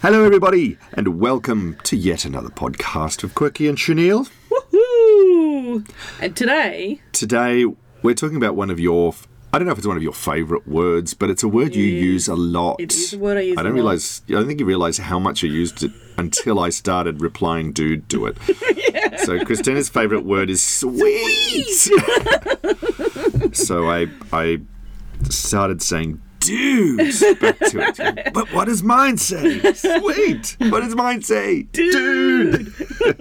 Hello, everybody, and welcome to yet another podcast of Quirky and Chenille. Woohoo! And today we're talking about one of your, I don't know if it's one of your favourite words, but it's a word you use a lot. It is a word I use I don't think you realise how much I used it until I started replying dude to it. Yeah. So Christina's favourite word is sweet. So I started saying dude back to it. But what does mine say? Sweet. What does mine say? Dude.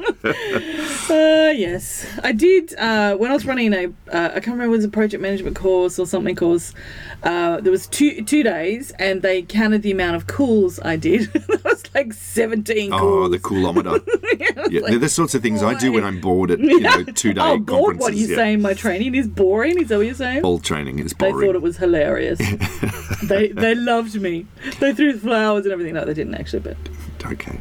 Yes. I did, when I was running I can't remember if it was a project management course or something course, there was two days and they counted the amount of calls I did. That was like 17 calls. Oh, the coolometer. Yeah, like, they're the sorts of things I do when I'm bored at, 2-day conferences. Bored? What are you saying? My training is boring? Is that what you're saying? All training is boring. They thought it was hilarious. They loved me. They threw flowers and everything. No, they didn't actually, but... Okay.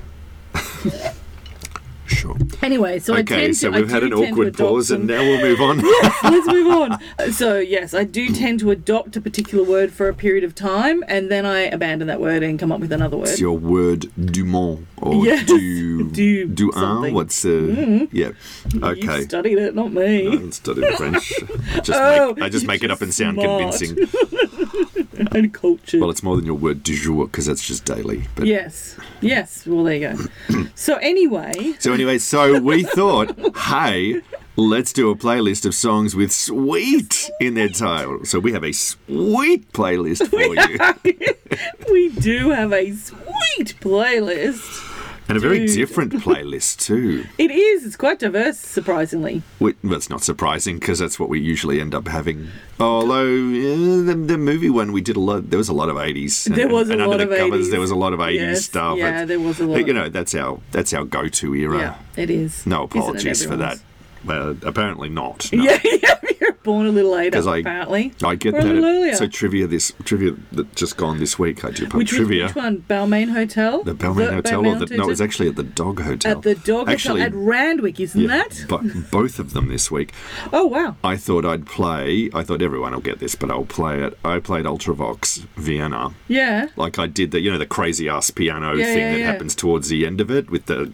Sure. Anyway, so we've had an awkward pause and now we'll move on. Yes, let's move on. So, yes, I do tend to adopt a particular word for a period of time and then I abandon that word and come up with another word. It's your word du monde or du un. What's yeah. Okay. You studied it, not me. I haven't studied French. I just make it up and sound convincing. And cultured. Well, it's more than your word du jour because that's just daily. But. Yes. Well, there you go. So anyway, we thought, hey, let's do a playlist of songs with sweet in their title. So we have a sweet playlist for you. We do have a sweet playlist. And a very different playlist too. It is. It's quite diverse, surprisingly. Well, it's not surprising because that's what we usually end up having. Although the movie one we did a lot. There was a lot of 80s. There was a lot under of the covers 80s. There was a lot of 80s stuff. Yeah, there was a lot. But, that's our go-to era. Yeah, it is. No apologies for that. Well, apparently not. No. Yeah, you're born a little later, apparently. I get or that. A little earlier. So trivia that just gone this week. I do trivia. Which one? Balmain Hotel? The Balmain Hotel? No, it was actually at the Dog Hotel. At the Dog Hotel at Randwick, isn't that? But both of them this week. Oh, wow. I thought everyone will get this, but I'll play it. I played Ultravox Vienna. Yeah. Like I did the crazy ass piano thing that happens towards the end of it with the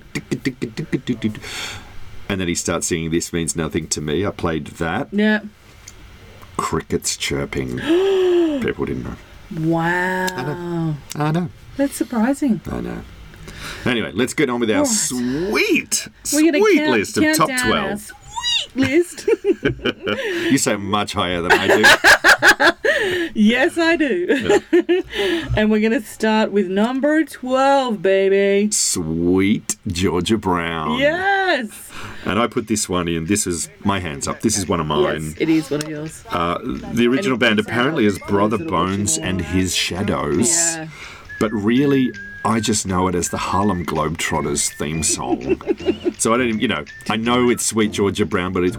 and then he starts singing This Means Nothing to Me. I played that. Yeah. Crickets chirping. People didn't know. Wow. I know. That's surprising. I know. Anyway, let's get on with our sweet list of top 12. Sweet list. You say much higher than I do. Yes, I do. Yeah. And we're going to start with number 12, baby. Sweet Georgia Brown. Yes. And I put this one in. This is my hands up. This is one of mine. Yes, it is one of yours. The original band apparently is Brother Bones and His Shadows. Yeah. But really, I just know it as the Harlem Globetrotters theme song. So I don't even, I know it's Sweet Georgia Brown, but it's...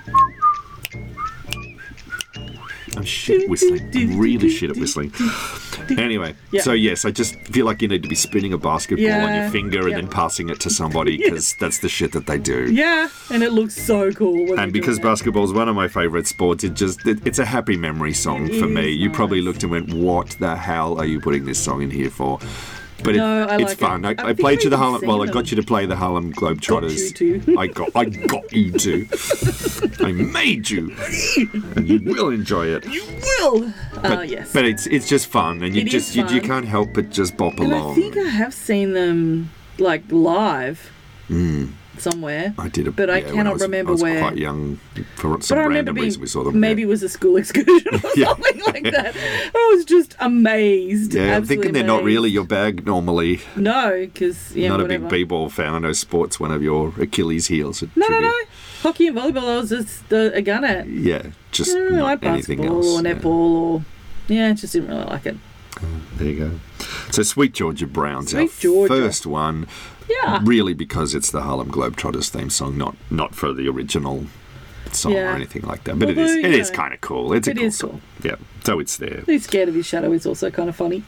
I'm shit whistling. Really shit at whistling. Anyway, So yes, I just feel like you need to be spinning a basketball on your finger and then passing it to somebody because that's the shit that they do. Yeah, and it looks so cool. And because basketball is one of my favourite sports, it's a happy memory song for me. You probably looked and went, what the hell are you putting this song in here for? But it's fun. I played you the Harlem. Well, I got you to play the Harlem Globetrotters. I got you to. I made you, and you will enjoy it. You will. Yes. But it's just fun, and you can't help but just bop along. I think I have seen them live. Somewhere. I did but I cannot remember where. I was quite young for some random reason we saw them. Maybe it was a school excursion or something like that. I was just amazed. Yeah, I'm thinking they're not really your bag normally. No, because not a big b-ball fan. I know sport's one of your Achilles' heels. No. Hockey and volleyball, I was just a gun at. Yeah, just not like anything else. Or netball or just didn't really like it. There you go. So Sweet Georgia Brown's our first one. Yeah. Really because it's the Harlem Globetrotters theme song, not for the original song or anything like that. But it is kind of cool. It's a cool song. Yeah. So it's there. He's scared of his shadow is also kind of funny.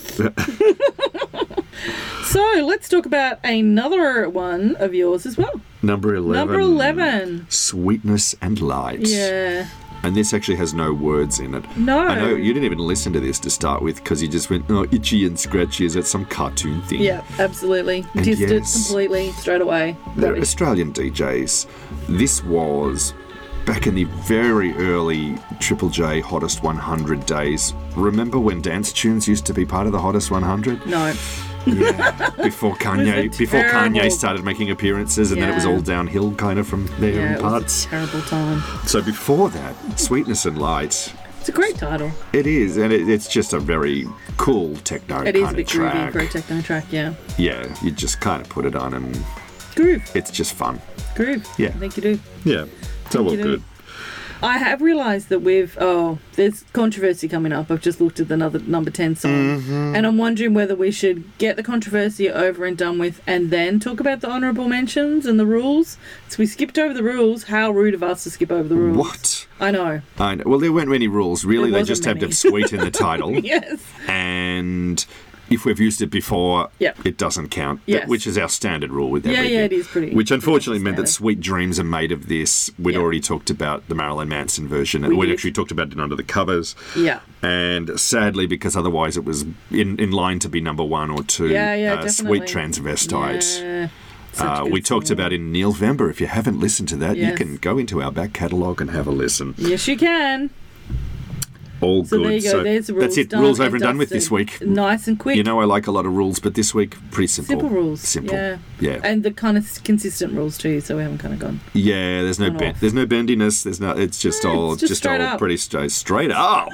So let's talk about another one of yours as well. Number 11. Number 11. Sweetness and Light. Yeah. And this actually has no words in it. No. I know you didn't even listen to this to start with because you just went, oh, itchy and scratchy. Is that some cartoon thing? Yeah, absolutely. And Dissed it yes, completely straight away. They're Rubbish. Australian DJs. This was back in the very early Triple J Hottest 100 days. Remember when dance tunes used to be part of the Hottest 100? No. Yeah, before Kanye started making appearances, and then it was all downhill kind of from there in parts. Was a terrible time. So before that, Sweetness and Light. It's a great title. It is, and it's just a very cool techno kind of track. It is a bit groovy for a techno track, yeah. Yeah, you just kind of put it on and groove. It's just fun. Groove. Yeah. I think you do. Yeah, it's all good. I have realised that there's controversy coming up. I've just looked at the number 10 song. Mm-hmm. And I'm wondering whether we should get the controversy over and done with and then talk about the honourable mentions and the rules. So we skipped over the rules. How rude of us to skip over the rules. What? I know. Well, there weren't many rules, really. They just had to sweet in the title. Yes. And if we've used it before, it doesn't count. Yes. Which is our standard rule with everything. Yeah, it is pretty. Which unfortunately meant that Sweet Dreams Are Made of This. We'd already talked about the Marilyn Manson version, and we'd actually talked about it under the covers. Yeah. And sadly, because otherwise it was in line to be number 1 or 2, definitely. Sweet Transvestite. Yeah. We talked about in Neilvember. If you haven't listened to that, you can go into our back catalogue and have a listen. Yes, you can. All good. There you go. So There's the rules. that's it. Rules over and done with this week. Nice and quick. You know I like a lot of rules, but this week, pretty simple. Simple rules. Simple. Yeah. And the kind of consistent rules too, so we haven't kind of gone. Yeah, there's no bendiness. There's no. It's just all pretty straight up.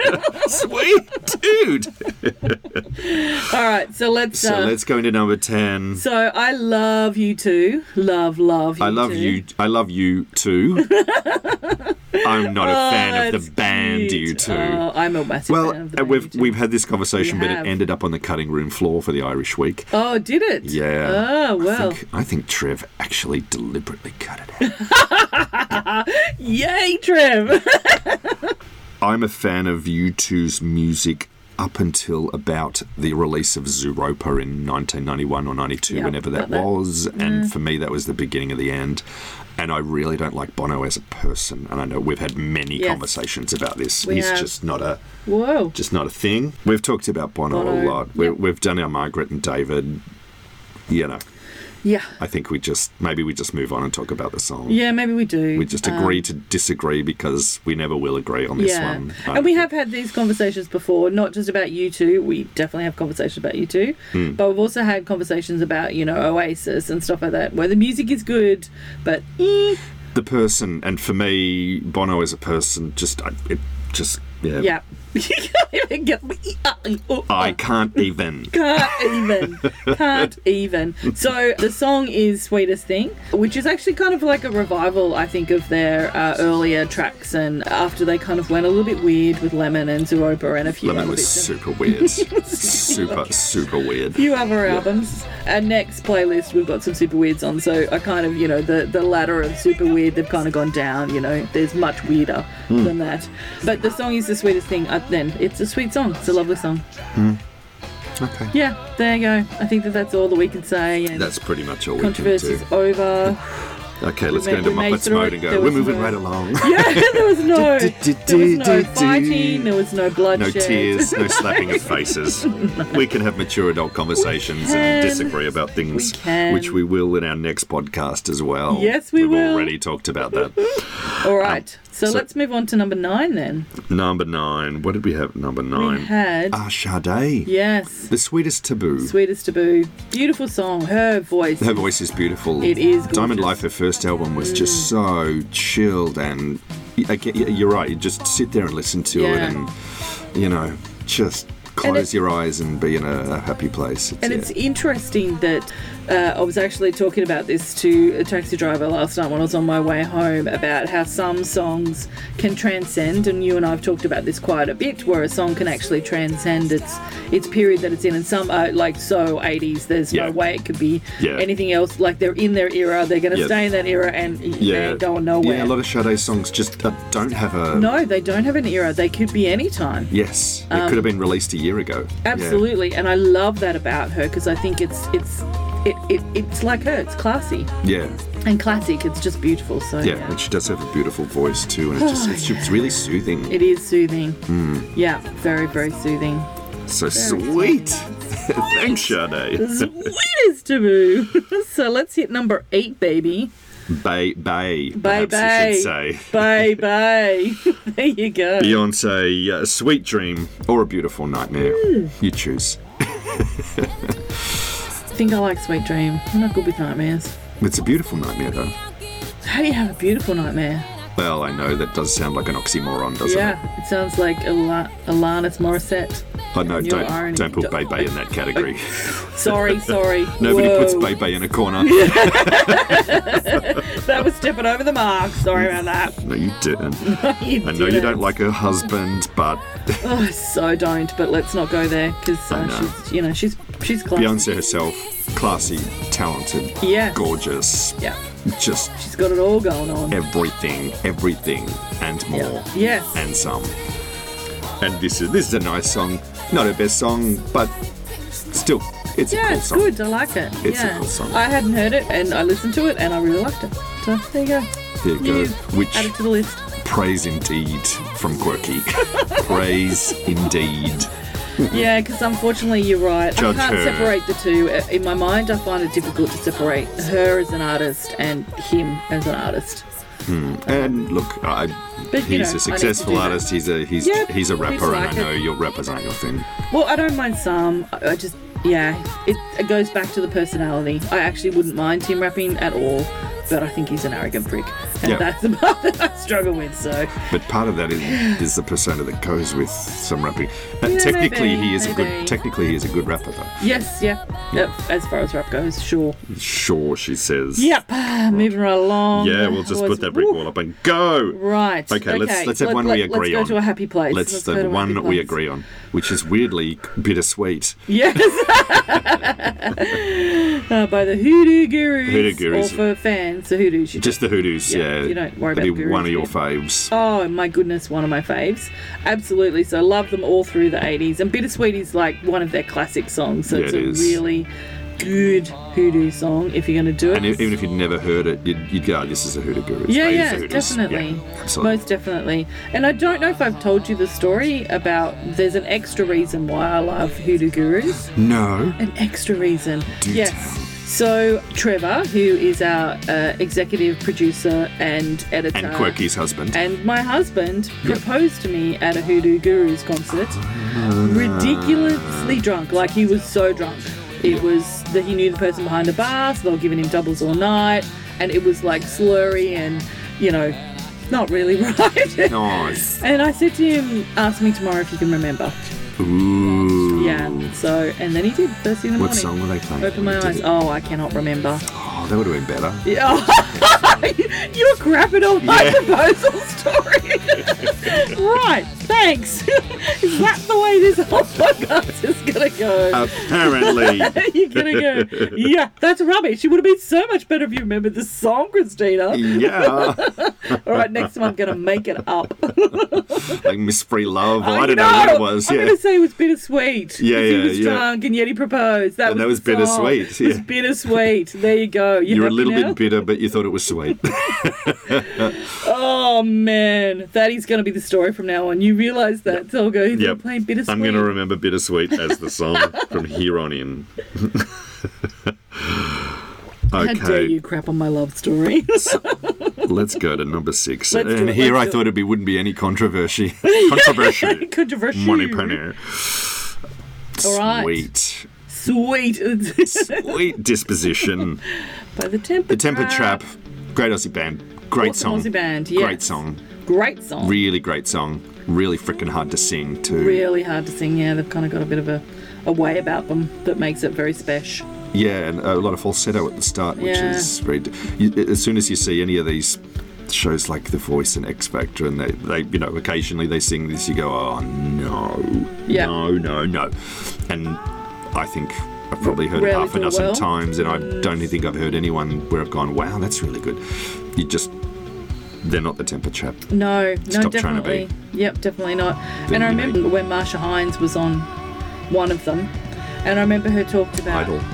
Sweet, dude. All right, so let's go into number 10. So I love you too. Love you. I love you too. I'm not a fan of the band U2. I'm a massive fan of the band we've had this conversation, but it ended up on the cutting room floor for the Irish Week. Oh, did it? Yeah. Oh, well. I think Trev actually deliberately cut it out. Yay, Trev! I'm a fan of U2's music up until about the release of Zooropa in 1991 or 92, whenever that was. And for me, that was the beginning of the end. And I really don't like Bono as a person. And I know we've had many conversations about this. He's just not a thing. We've talked about Bono a lot. We've done our Margaret and David, Yeah. I think maybe we just move on and talk about the song. Yeah, maybe we do. We just agree to disagree because we never will agree on this one. And we have had these conversations before, not just about U2. We definitely have conversations about U2. But we've also had conversations about, Oasis and stuff like that, where the music is good, but the person, and for me, Bono as a person, Yeah. I can't even. Can't even. So the song is Sweetest Thing, which is actually kind of like a revival, I think, of their earlier tracks, and after they kind of went a little bit weird with Lemon and Zooropa and a few Lemon other was bits. super weird. super weird. A few other albums. Our next playlist, we've got some super weird songs, so I kind of, the ladder of super weird, they've kind of gone down, there's much weirder than that. But the song is the sweetest thing. Then it's a sweet song. It's a lovely song. Okay. Yeah, there you go. I think that's all that we can say. And that's pretty much all we can do. Controversy's over. Okay, let's go into Muppets mode and go. We're moving right along. Yeah, there was no fighting, there was no bloodshed. No tears, no slapping of faces. We can have mature adult conversations and disagree about things, which we will in our next podcast as well. Yes, we will. We've already talked about that. All right, so let's move on to number 9 then. Number 9. What did we have at number 9? We had... Sade. Yes. The Sweetest Taboo. Sweetest Taboo. Beautiful song. Her voice is beautiful. It is gorgeous. Diamond Life, her first album, was just so chilled, and you're right, you just sit there and listen to it and, just close your eyes and be in a happy place. It's interesting that I was actually talking about this to a taxi driver last night when I was on my way home about how some songs can transcend, and you and I have talked about this quite a bit, where a song can actually transcend its period that it's in, and some are like 80s, there's no way it could be anything else, like they're in their era, they're going to stay in that era and they're going nowhere. Yeah, a lot of Sade songs just don't have a... No, they don't have an era, they could be any time. Yes, it could have been released a year ago. Absolutely, and I love that about her, because I think it's it's like her. It's classy. Yeah. And classic. It's just beautiful. So yeah, and she does have a beautiful voice too, and it's really soothing. It is soothing. Yeah, very, very soothing. So sweet. Thanks, Sade. Sweet as taboo. So let's hit number 8, baby. Bay. Perhaps you should say. Bay. There you go. Beyonce, Sweet Dream or A Beautiful Nightmare. You choose. I think I like Sweet Dream. I'm not good with nightmares. It's a beautiful nightmare, though. How do you have a beautiful nightmare? Well, I know that does sound like an oxymoron, doesn't it? Yeah, it sounds like Alanis Morissette. Oh, no, don't put Bay in that category. Sorry. Nobody Whoa. puts Bay in a corner. That was stepping over the mark. Sorry about that. No, you didn't. I know you don't like her husband, but... Oh, I so don't, but let's not go there, because she's classy. Beyonce herself, classy, talented, gorgeous. Yeah. Just... She's got it all going on. Everything, and more. Yeah. Yes. And some. And this is a nice song. Not her best song, but still, it's a cool song. Yeah, it's good. I like it. It's a cool song. I hadn't heard it, and I listened to it, and I really liked it. So there you go. There you go. Which add it to the list. Praise indeed from Quirky. Praise indeed. Yeah, because unfortunately you're right. Judge I can't her. separate the two. In my mind, I find it difficult to separate her as an artist and him as an artist. And look, he's a successful artist. He's a rapper, and I know your rappers aren't your thing. Well, I don't mind some. I just it goes back to the personality. I actually wouldn't mind him rapping at all, but I think he's an arrogant prick, and that's the part that I struggle with. So, but part of that is the persona that goes with some rapping. Technically, he is a good rapper, though. Yes, yeah. As far as rap goes, sure. Sure, she says. Yep. Moving right along. Yeah, we'll just put that brick wall up and go. Right. Okay. Let's have one we agree on. Let's go to a happy place. Let's the one that we agree on, which is weirdly bittersweet. Yes. By the Hoodoo Gurus. Or for fans, the Hoodoos. Just the Hoodoos, yeah. You don't worry about That'd be Gurus. one of your faves. Oh, my goodness, one of my faves. Absolutely. So I love them all through the 80s. And Bittersweet is like one of their classic songs. So it's a really good Hoodoo song if you're going to do it. And even if you'd never heard it, you'd go, this is a Hoodoo Gurus. Yeah, definitely. Yeah, absolutely. Most definitely. And I don't know if I've told you the story about there's an extra reason why I love Hoodoo Gurus. No. An extra reason. Yes. So Trevor, who is our executive producer and editor, and Quirky's husband, and my husband proposed to me at a Hoodoo Gurus concert, ridiculously drunk. Like, he was so drunk. It was that he knew the person behind the bar, so they were giving him doubles all night, and it was like slurry and not really right. Nice. And I said to him, "Ask me tomorrow if you can remember." Ooh. Yeah. So, and then he did, first thing in the morning. What song were they playing? Open my eyes. Oh, I cannot remember. Oh, that would have been better. Yeah. You're crapping on my proposal story. Right. Thanks. Is that the way this whole podcast is going to go? Apparently. You're going to go, yeah, that's rubbish. It would have been so much better if you remembered the song, Christina. Yeah. All right, next time I'm going to make it up. Like Miss Free Love, or I don't know what it was. I'm going to say it was bittersweet. Yeah, he was drunk and yet he proposed. That was bittersweet. It was bittersweet. There you go. You're a little bit bitter, but you thought it was sweet. Oh, man. That is going to be the story from now on. You realise that. So I'll go, playing bittersweet. I'm going to remember bittersweet as the song from here on in. Okay. How dare you crap on my love story? So, let's go to number 6. I thought it wouldn't be any controversy. Controversy. Money penny. All right. Sweet disposition. By the Temper Trap. Great Aussie band. Great song. Aussie band, yes. Great song. Really great song. Really freaking hard to sing too. Really hard to sing, yeah. They've kind of got a bit of a way about them that makes it very special. Yeah, and a lot of falsetto at the start, which is very... as soon as you see any of these shows like The Voice and X Factor, and they occasionally they sing this, you go, oh, no. Yeah. No. And I think I've probably heard it half a dozen times, and I don't think I've heard anyone where I've gone, wow, that's really good. They're not the Temper Trap. No, Stop definitely. Trying to be. Yep, definitely not. And I remember when Marsha Hines was on one of them, and I remember her talked about... Idol.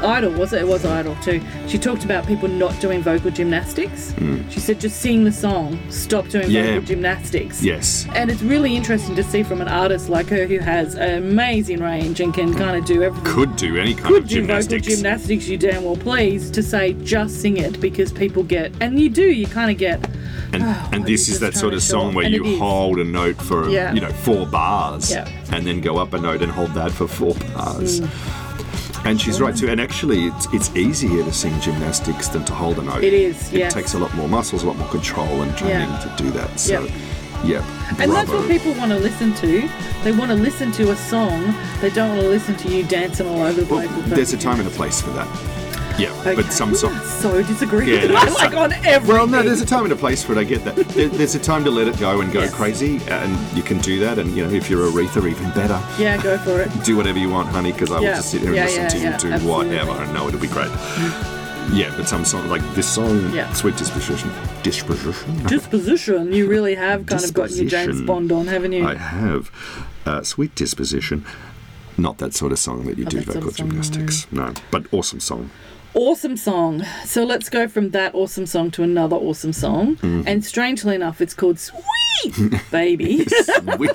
Idol, was it? It was Idol too. She talked about people not doing vocal gymnastics. She said just sing the song, stop doing vocal gymnastics. Yes. And it's really interesting to see from an artist like her who has an amazing range and can kind of do everything. Could do any kind of gymnastics. Could do vocal gymnastics, you damn well please, to say just sing it, because people get, and you kind of get... And this is that sort of song where you hold a note for 4 bars and then go up a note and hold that for 4 bars. And she's right too. And actually, it's easier to sing gymnastics than to hold a note. It is. It takes a lot more muscles, a lot more control and training to do that. So, and that's what people want to listen to. They want to listen to a song. They don't want to listen to you dancing all over the place. There's a time and a place for that. Yeah, okay. But some songs... so disagree. On everything. Well, no, there's a time and a place for it, I get that. There's a time to let it go and go crazy, and you can do that, and, if you're Aretha, even better. Yeah, go for it. Do whatever you want, honey, because I will just sit here and listen to you do absolutely. Whatever, and know it'll be great. Yeah, but some songs, like this song, Sweet Disposition. Disposition, you really have kind of gotten your James Bond on, haven't you? I have. Sweet Disposition. Not that sort of song that you do vocal gymnastics. No, but awesome song. Awesome song. So let's go from that awesome song to another awesome song. And strangely enough, it's called Sweet Baby. Sweet.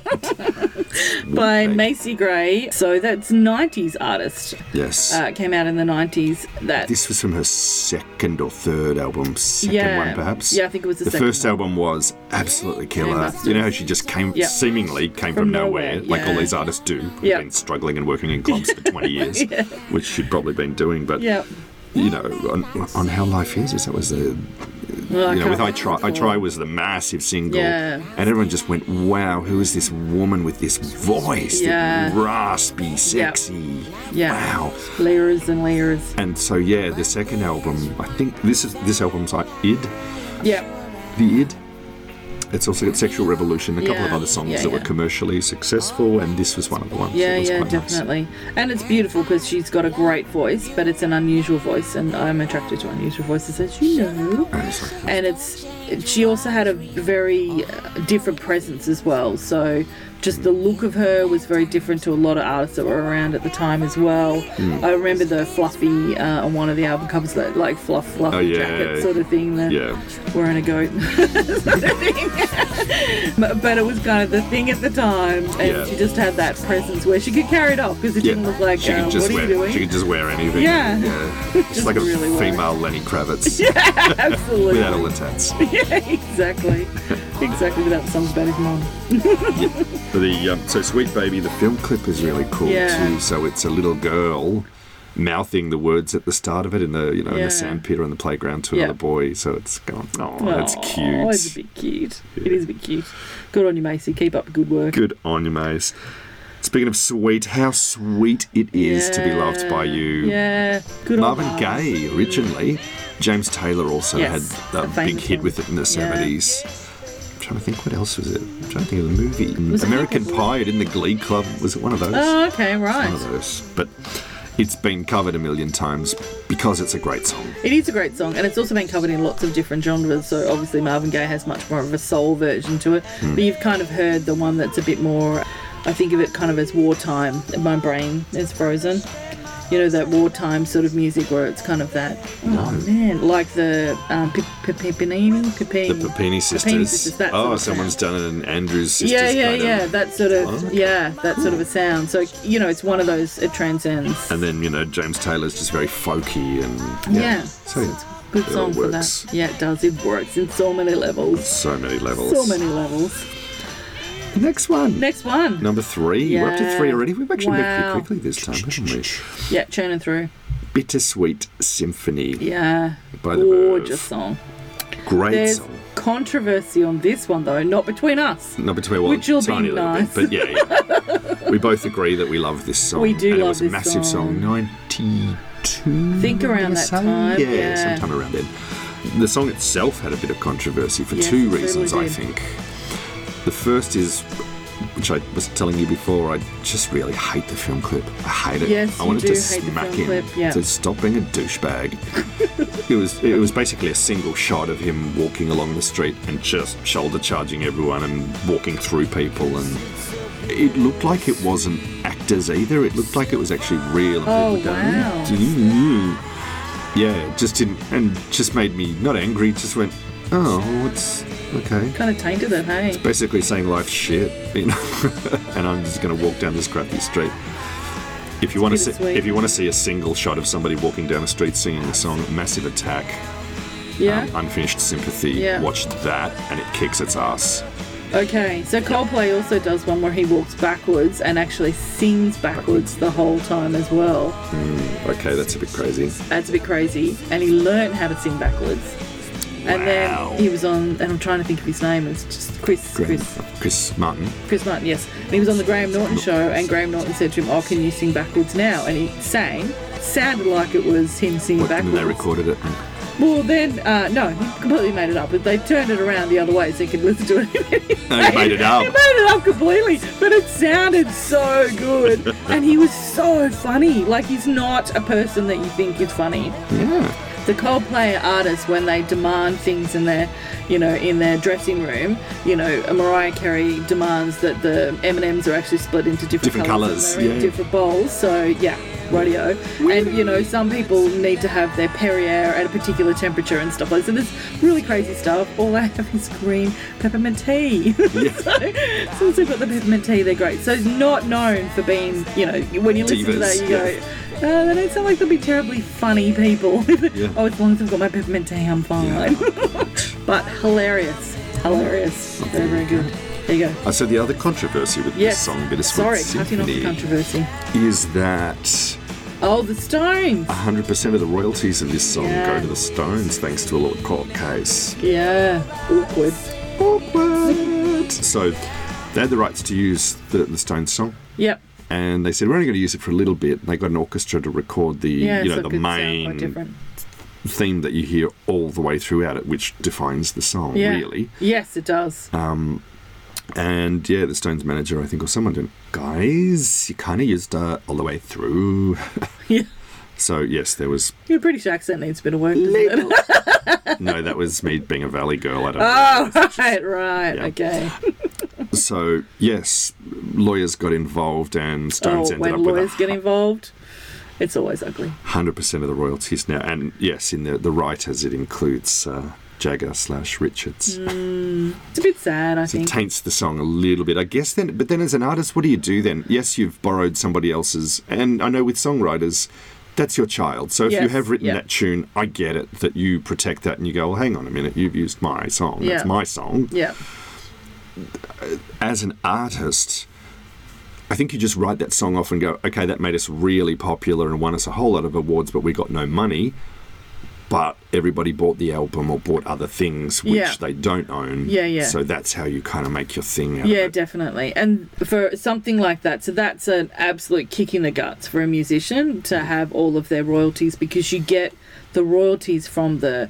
By Macy Gray. So that's 90s artist. Yes. Came out in the 90s. This was from her second or third album. Second one, perhaps? Yeah, I think it was the second first album was absolutely killer. You know how she just seemingly came from nowhere, like all these artists do. Who've been struggling and working in clubs for 20 years, which she'd probably been doing. But, on How Life Is, that was the... with I Try was the massive single, and everyone just went, wow, who is this woman with this voice, raspy, sexy, wow, layers and layers. And so the second album, I think this album's like Id, the Id. It's also got Sexual Revolution, a couple of other songs that were commercially successful, and this was one of the ones. Definitely. Nice. And it's beautiful because she's got a great voice, but it's an unusual voice, and I'm attracted to unusual voices, as you know. And she also had a very different presence as well, so just the look of her was very different to a lot of artists that were around at the time as well. I remember the fluffy on one of the album covers, that like fluffy jacket sort of thing, wearing a goat sort of thing. But it was kind of the thing at the time, and she just had that presence where she could carry it off because it didn't look like what are you doing? She could just wear anything. It's like a really female Lenny Kravitz. Yeah, absolutely. Without all the tats. Yeah, exactly. Exactly, without the songs about his mom. So Sweet Baby, the film clip is really cool too. So it's a little girl mouthing the words at the start of it in the in the sandpit or in the playground to another boy. So it's going, that's cute. Oh, it's a bit cute. Yeah. It is a bit cute. Good on you, Macy. Keep up the good work. Good on you, Mace. Speaking of sweet, how sweet it is to be loved by you. Yeah, good on Marvin Gaye originally. James Taylor also had a big hit with it in the 70s. I'm trying to think, what else was it? I'm trying to think of the movie. Was American Pie, it in the Glee Club. Was it one of those? Oh, okay, right. One of those. But it's been covered a million times because it's a great song. It is a great song, and it's also been covered in lots of different genres. So obviously Marvin Gaye has much more of a soul version to it. But you've kind of heard the one that's a bit more, I think of it kind of as wartime. My brain is frozen. You know, that wartime sort of music where it's kind of that, like the Pepini sisters. That someone's done it in Andrew's sisters. That sort of, that sort of a sound. So, it's one of those, it transcends. And then, James Taylor's just very folky and, so it's a good song for that. Yeah, it does. It works in so many levels. So many levels. Next one. Number 3. Yeah. We're up to 3 already. We've actually moved pretty quickly this time, haven't we? Yeah, churning through. Bittersweet Symphony. Yeah. By the gorgeous song. Great song. Controversy on this one, though, not between us. Not between which will tiny be nice. Little bit, but we both agree that we love this song. We do love this song. It was a massive song. 92. I think around that time. Yeah, sometime around then. The song itself had a bit of controversy for 2 reasons, I think. The first is, which I was telling you before, I just really hate the film clip. I hate it. Yes, I wanted to smack him to stop being a douchebag. It was basically a single shot of him walking along the street and just shoulder charging everyone and walking through people, and it looked like it wasn't acting. actors either. It looked like it was actually real. Oh, wow. Yeah, it just didn't, and just made me not angry, just went, oh, it's okay. Kind of tainted it, hey? It's basically saying life's shit, you know, and I'm just going to walk down this crappy street. If you want to see a single shot of somebody walking down the street singing the song Massive Attack, Unfinished Sympathy, watch that, and it kicks its ass. Okay, so Coldplay also does one where he walks backwards and actually sings backwards the whole time as well. Okay, that's a bit crazy. That's a bit crazy. And he learnt how to sing backwards. And then he was on, and I'm trying to think of his name, it's just Chris Martin. Chris Martin, yes. And he was on the Graham Norton show, and Graham Norton said to him, oh, can you sing backwards now? And he sounded like it was him singing backwards. And they recorded it? Well, then, no, he completely made it up. But they turned it around the other way so you could listen to it. No, he made it up. He made it up completely. But it sounded so good. And he was so funny. Like, he's not a person that you think is funny. Yeah. The Coldplay artists, when they demand things in their, in their dressing room, Mariah Carey demands that the M&Ms are actually split into different colours. And they're in different bowls. So, yeah. Radio. And, some people need to have their Perrier at a particular temperature and stuff like that. So there's really crazy stuff. All I have is green peppermint tea. Yeah. so once they've got the peppermint tea, they're great. So it's not known for being, when you listen to that, you go, they don't sound like they'll be terribly funny people. Oh, as long as I've got my peppermint tea, I'm fine. Yeah. But hilarious. Very, very good. There you go. So the other controversy with this song, Bittersweet Symphony, cutting off the controversy, is that the Stones. 100% of the royalties in this song go to the Stones, thanks to a little court case. Yeah, awkward. So they had the rights to use the Stones song. Yep. And they said, we're only going to use it for a little bit. And they got an orchestra to record the the main theme that you hear all the way throughout it, which defines the song, really. Yes, it does. And the Stones manager, I think, or someone did, guys, you kind of used all the way through. Yeah. So, yes, there was... Your British accent needs a bit of work, doesn't it? No, that was me being a Valley girl. I don't know. Right, okay. So, yes, lawyers got involved and Stones ended up with... when lawyers get involved, it's always ugly. 100% of the royalties now. And, yes, in the writers, it includes... Jagger/Richards. It's a bit sad, I think. It taints the song a little bit, I guess. But then as an artist, what do you do then? Yes, you've borrowed somebody else's, and I know with songwriters, that's your child. So if you have written that tune, I get it, that you protect that and you go, well, hang on a minute, you've used my song. That's my song. Yeah. As an artist, I think you just write that song off and go, okay, that made us really popular and won us a whole lot of awards, but we got no money. But everybody bought the album or bought other things which they don't own. Yeah. So that's how you kind of make your thing out of it. Yeah, definitely. And for something like that, so that's an absolute kick in the guts for a musician to have all of their royalties, because you get the royalties from the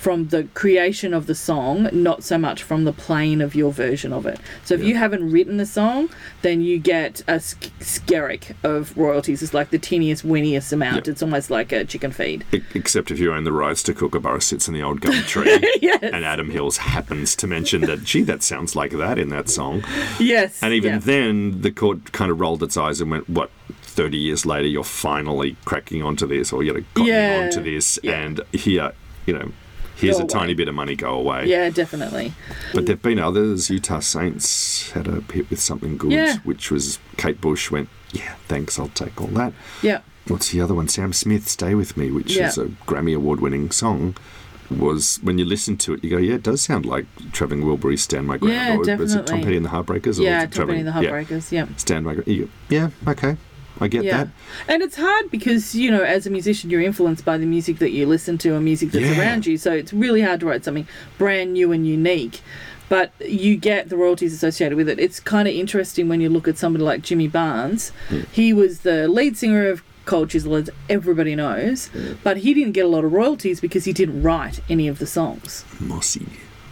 creation of the song, not so much from the playing of your version of it. So if you haven't written the song, then you get a skerrick of royalties. It's like the teeniest, weeniest amount. It's almost like a chicken feed. Except if you own the rights to Kookaburra Sits in the Old Gum Tree. Yes. And Adam Hills happens to mention that, gee, that sounds like that in that song. Yes. And even then, the court kind of rolled its eyes and went, what, 30 years later, you're finally cracking onto this, or you're gotten onto this, and here, here's a tiny bit of money, go away. Yeah, definitely. But there have been others. Utah Saints had a hit with Something Good, which was Kate Bush went, yeah, thanks, I'll take all that. Yeah. What's the other one? Sam Smith, Stay With Me, which is a Grammy Award-winning song. Was, when you listen to it, you go, yeah, it does sound like Travelling Wilburys, Stand My Ground. Yeah, definitely. Was it Tom Petty and the Heartbreakers? Yeah, Tom Petty and the Heartbreakers, Stand My Ground. You go, yeah, okay. I get that. And it's hard because, as a musician, you're influenced by the music that you listen to and music that's around you. So it's really hard to write something brand new and unique. But you get the royalties associated with it. It's kind of interesting when you look at somebody like Jimmy Barnes. He was the lead singer of Cold Chisel, as everybody knows. But he didn't get a lot of royalties because he didn't write any of the songs. Mossy.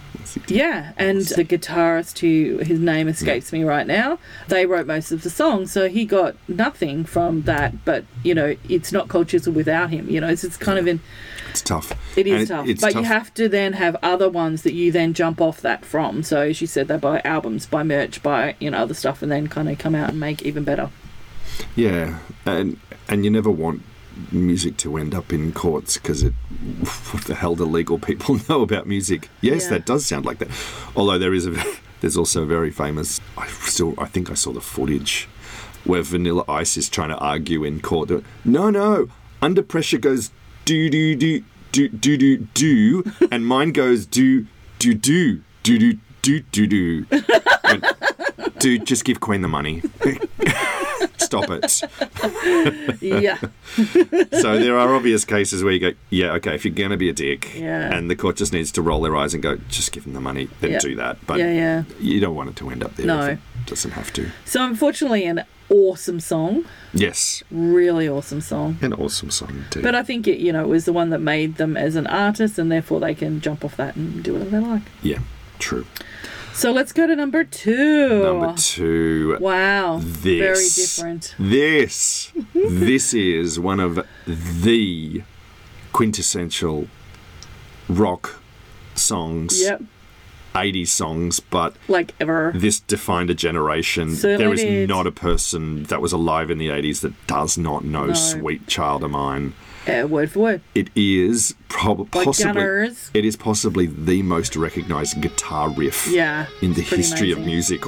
Yeah, and the guitarist, who his name escapes me right now, they wrote most of the songs, so he got nothing from that. But it's not Cold Chisel without him. It's kind of it's tough. It is tough, but you have to then have other ones that you then jump off that from. So as you said, they buy albums, buy merch, buy other stuff, and then kind of come out and make even better. Yeah, and you never want music to end up in courts because what the hell do legal people know about music? Yes, that does sound like that. Although there's also a very famous. I think I saw the footage where Vanilla Ice is trying to argue in court. No, Under Pressure goes do do do do do do do, and mine goes do do do do do do do do. Dude, just give Queen the money. Stop it. Yeah. So there are obvious cases where you go, yeah, okay, if you're going to be a dick and the court just needs to roll their eyes and go, just give them the money, then do that. But you don't want it to end up there. No. If it doesn't have to. So unfortunately, an awesome song. Yes. Really awesome song. An awesome song too. But I think it was the one that made them as an artist, and therefore they can jump off that and do whatever they like. Yeah, true. So let's go to number 2. Number 2. Wow. Very different. This is one of the quintessential rock songs. Yep. 80s songs, but like ever. This defined a generation. Certainly there is not a person that was alive in the 80s that does not know Sweet Child of Mine. Word for word. It is possibly Gunners. It is possibly the most recognised guitar riff in the history of music.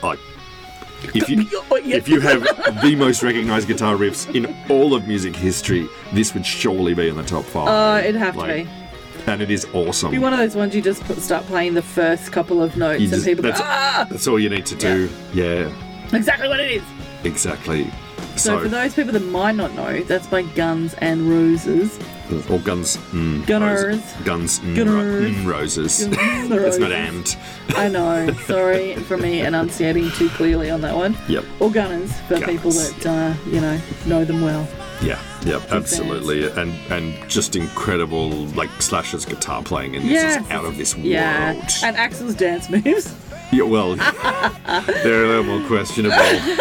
If you have the most recognised guitar riffs in all of music history, this would surely be in the top 5. It'd have to be. And it is awesome. It'd be one of those ones you just start playing the first couple of notes and people that's all you need to do. Yeah. Exactly what it is. Exactly. So for those people that might not know, that's by Guns N' Roses. Or Guns. Gunners. Guns N' Roses. It's not and. I know. Sorry for me enunciating too clearly on that one. Yep. Or Gunners for people that know them well. Yeah, absolutely. And just incredible, like Slash's guitar playing in this is out of this world. And Axl's dance moves. Yeah, well, they're a little more questionable.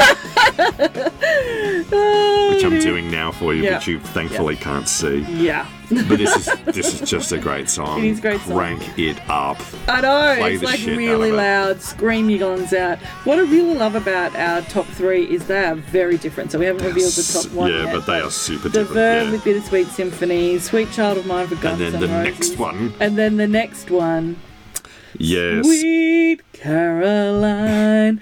Which I'm doing now for you, but you thankfully can't see. Yeah. But this is just a great song. It is a great song. Crank it up. I know. It's like really loud. Scream your guns out. What I really love about our top 3 is they are very different. So we haven't revealed the top 1 yet. Yeah, but they are super The different. Verve with Bittersweet Symphony, Sweet Child of Mine for Guns N' Roses. And then the next one. And then the next one. Yes. Sweet Caroline.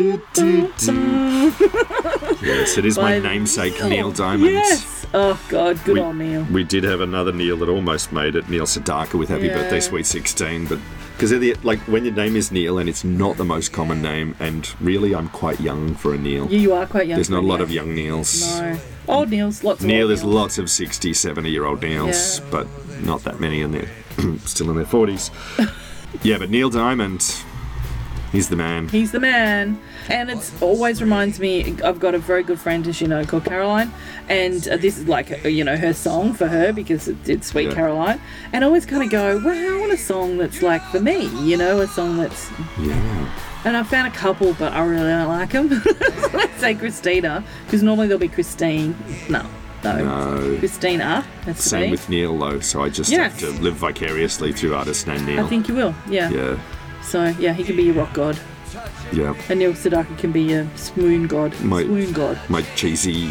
Yes, it is my namesake, Neil Diamond. Yes. Oh, God, good on Neil. We did have another Neil that almost made it, Neil Sedaka with Happy Birthday Sweet 16, but because when your name is Neil and it's not the most common name, and really I'm quite young for a Neil. Yeah, you are quite young. There's not a lot of young Neils. No. Old Neils, lots of Neil, old there's Neils. lots of 60, 70-year-old Neils, but not that many in still in their 40s. Yeah, but Neil Diamond, he's the man. He's the man. And it always reminds me, I've got a very good friend, as you know, called Caroline. And this is like, her song for her because it's Sweet Caroline. And I always kind of go, well, I want a song that's like for me, a song that's... Yeah. And I found a couple, but I really don't like them. Let's say Christina, because normally there'll be Christine. No. Christina. Same with Neil, though, so I just have to live vicariously through artists named Neil. I think you will, yeah. So, he can be your rock god. Yeah. And Neil Sedaka can be a swoon god. My cheesy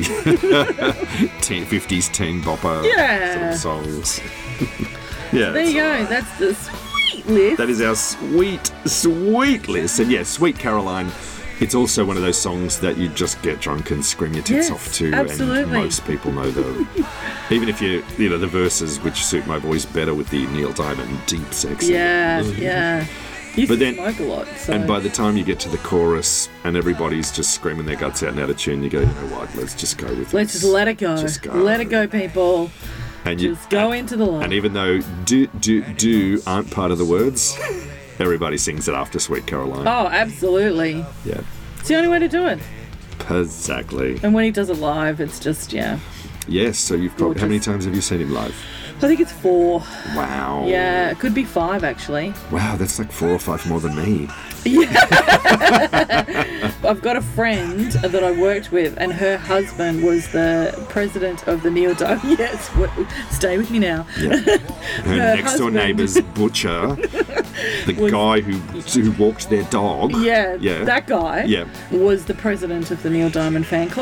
50s teen bopper sort of songs. So there you go. That's the sweet list. That is our sweet list. And Sweet Caroline, it's also one of those songs that you just get drunk and scream your tits off to. Absolutely. And most people know even if the verses, which suit my voice better with the Neil Diamond deep sexy. Yeah. He used to smoke a lot. So. And by the time you get to the chorus and everybody's just screaming their guts out and out of tune, you go, you know what, let's just go with it. Let's just let it go. Just go. Let it go, people. And just go into the light. And even though do aren't part of the words, everybody sings it after Sweet Caroline. Oh, absolutely. Yeah. It's the only way to do it. Exactly. And when he does it live, it's just, Yes, so you've probably... How many times have you seen him live? I think it's 4. Wow. Yeah, it could be 5 actually. Wow, that's like 4 or 5 more than me. Yeah. I've got a friend that I worked with, and her husband was the president of the Neil Diamond. Yes, stay with me now. Yeah. Her next door neighbour's butcher, the guy who walked their dog. Yeah, that guy. Yeah. Was the president of the Neil Diamond fan club.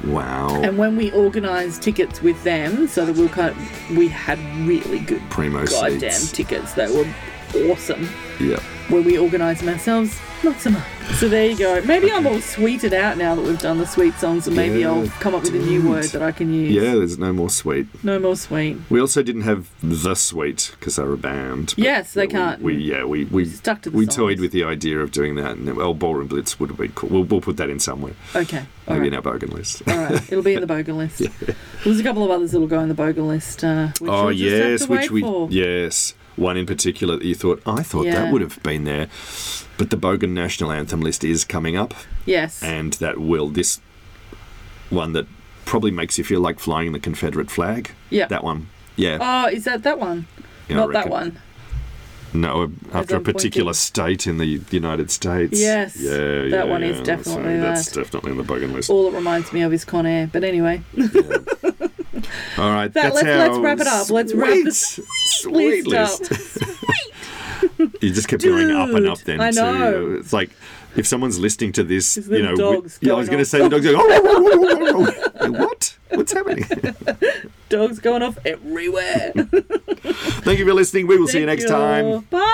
Wow. And when we organised tickets with them, so that we had really good primo goddamn seats. tickets that were awesome. Yeah. When we organised them ourselves, not so much. So there you go. Maybe I'm all sweeted out now that we've done the sweet songs, and maybe I'll come up with a new word that I can use. Yeah, there's no more sweet. No more sweet. We also didn't have the sweet because they're a band. Yes, they can't. We stuck to the We songs. toyed with the idea of doing that, and Ballroom Blitz would have been cool. We'll put that in somewhere. Okay. Maybe in our Bogan list. All right. It'll be in the Bogan list. Yeah. There's a couple of others that'll go in the Bogan list. Which we'll just have to wait for. Yes. One in particular that you thought, I thought that would have been there. But the Bogan National Anthem list is coming up. Yes. And this one that probably makes you feel like flying the Confederate flag. Yeah. That one. Yeah. Oh, is that one? Yeah, not that one. No, after a particular state in the United States. Yes. Yeah, that one is definitely That's definitely on the Bogan list. All it reminds me of is Con Air. But anyway. Yeah. All right, let's wrap it up. Let's wrap this sweet list. You just kept going up and up then. I know. Too. It's like if someone's listening to this, dogs I was going to say the dogs going, what? What's happening? Dogs going off everywhere. Thank you for listening. We will see you next time. Bye.